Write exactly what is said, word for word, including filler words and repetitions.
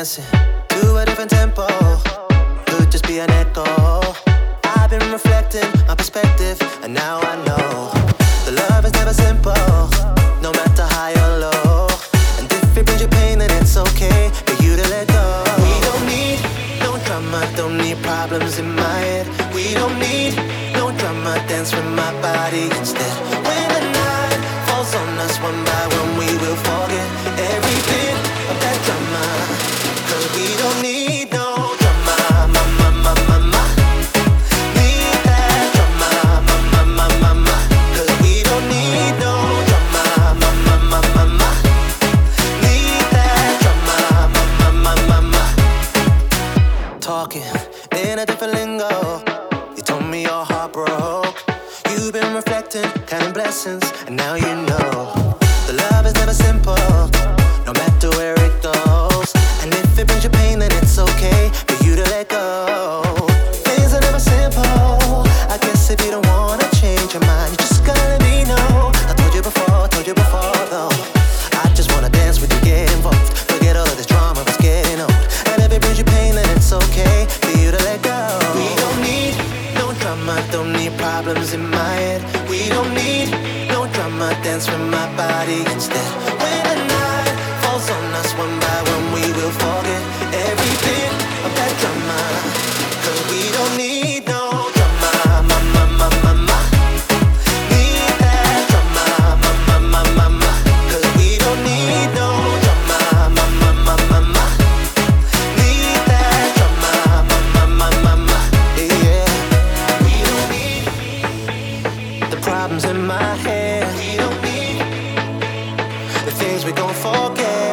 dancing to a different tempo. Could just be an echo. I've been reflecting my perspective, and now I know the love is never simple, no matter high or low. And if it brings you pain, then it's okay for you to let go. We don't need no drama, don't need problems in my head. We don't need no drama, dance with my body instead. When the night falls on us one by one, we will forget every bit of that drama. Cause we don't need no drama, ma ma ma ma ma. Need that drama, ma ma ma ma ma. Cause we don't need no drama, ma ma ma ma ma. Need that drama, ma ma ma ma ma. Talking in a different lingo. You told me your heart broke. You've been reflecting, counting blessings, and now you know the love is never simple, no matter where it goes. And if it brings you pain, then it's okay for you to let go. Things are never simple. I guess if you don't wanna change your mind, you just gotta let me know. I told you before, told you before though. I just wanna dance with you, get involved. Forget all of this drama, it's getting old. And if it brings you pain, then it's okay for you to let go. We don't need no drama, don't need problems in my head. We don't need no drama, dance with my body instead. When the night falls on us one by one, we will forget every bit of that drama. Cause we don't need no drama, ma ma ma ma ma. Need that drama, ma ma ma ma ma. Cause we don't need no drama, ma ma ma ma ma. Need that drama, ma ma ma ma ma. Yeah. We don't need the problems in my head. We don't need the things we gon' forget.